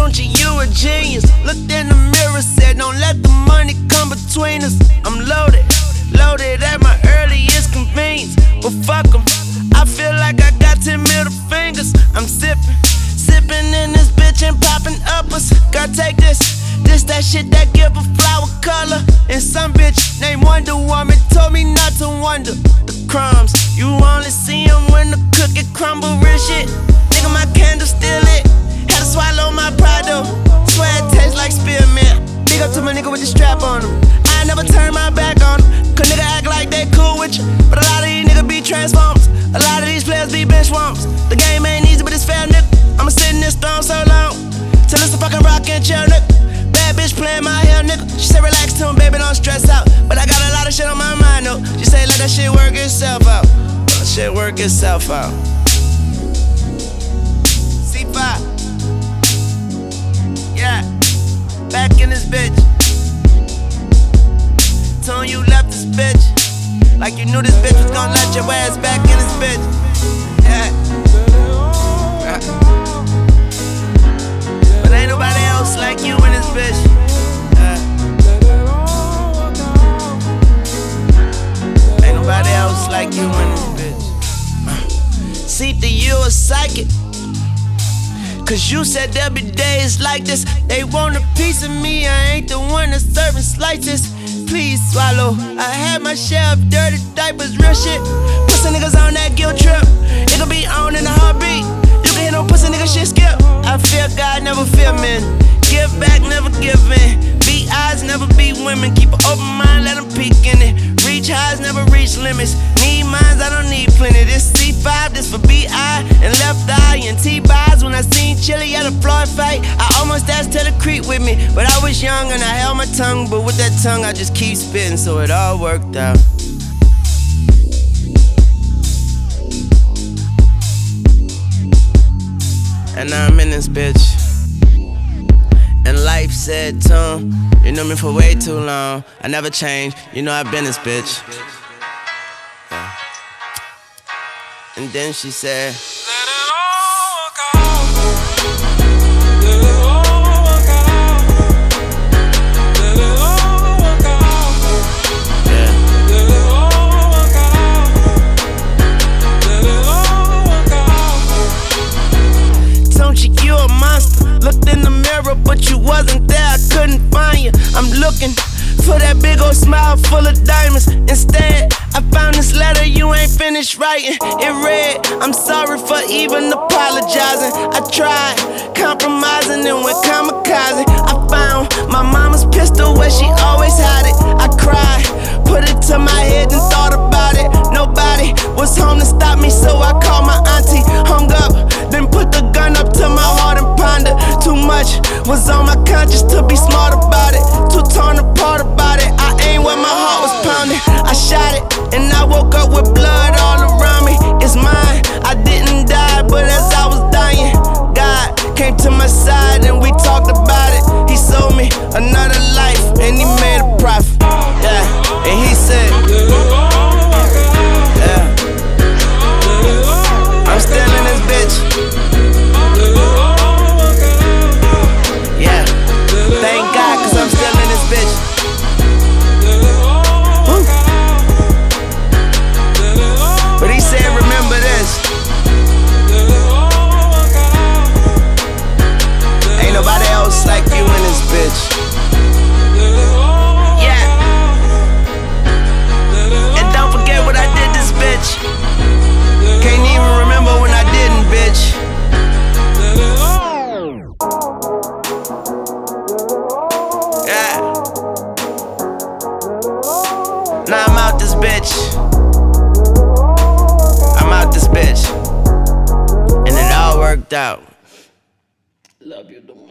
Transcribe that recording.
Told you a genius. Looked in the mirror, said don't let the money come between us. I'm loaded, loaded at my earliest convenience. But fuck 'em, I feel like I got 10 middle fingers. I'm sipping in this bitch and popping uppers. Girl, take this that shit that give a flower color. And some bitch named Wonder Woman told me not to wonder. The crumbs, you only see them when the cookie crumble. Real shit, nigga, my candle still lit. Had to swallow my pride though. Swear it tastes like spearmint. Big up to my nigga with the strap on him. I never turn my back on him. Cause nigga act like they cool with you, but a lot of these niggas be transformers. A lot of these players be bench warmers. The game ain't easy, but it's fair, nigga. I'ma sit in this throne so long till it's a fucking rock and chill, nigga. Bad bitch playing my hair, nigga. She said relax to him, baby, don't stress out. But I got a lot of shit on my mind, though. She said let that shit work itself out. Let that shit work itself out. C5. Yeah. Back in this bitch. Told you left this bitch. Like you knew this bitch was gonna let your ass back in this bitch. Yeah. But ain't nobody else like you in this bitch. Ain't nobody else like you in this bitch. See that you a psychic. Cause you said there'll be days like this. They want a piece of me, I ain't the one that's serving slices. Please swallow. I had my share of dirty diapers, real shit. Pussy niggas on that guilt trip. It'll be on in a heartbeat. You can hit on pussy nigga shit skip. I fear God, never fear men. Give back, never give in. Beat eyes, never beat women. Keep an open mind, let them peek in it. Reach highs, never reach limits. Need minds, I don't need plenty. This C5, this for BI and left eye and T-buys. When I seen Chili at a Floyd fight, I almost asked her to creep with me. But I was young and I held my tongue. But with that tongue, I just keep spitting, so it all worked out. And now I'm in this bitch. And life said to him, you know me for way too long. I never changed, you know I've been this bitch. Yeah. And then she said, let it all go. Let it all go. Let it all go. Yeah. Let it all go. Let it all go. Don't you a monster? Looked in the mirror, but you wasn't there, I couldn't find you. I'm looking for that big old smile full of diamonds. Instead, I found this letter you ain't finished writing. It read, I'm sorry for even apologizing. I tried compromising and went kamikaze. I found my mama's pistol where she always had it. I cried, put it to my head and thought about it. Nobody was home to stop me, so I called my auntie. Hung up, then put the gun up to my heart and pondered. Too much was on my conscience to be smart about it. Too torn apart about it. I aimed where my heart was pounding. I shot it, and I woke up with blood all around me. It's mine, I didn't die, but as I was dying, God came to my side and we talked about it. He sold me another life and he made a profit. Yeah, and he said, yeah, I'm still in this bitch. Yeah, thank God, cause I'm still in this bitch. Woo. But he said, remember this. Ain't nobody else like you in this bitch. Yeah. And don't forget what I did this bitch. Can't even remember when I didn't, bitch. Yeah. Now I'm out this bitch. I'm out this bitch. And it all worked out. Love you the most.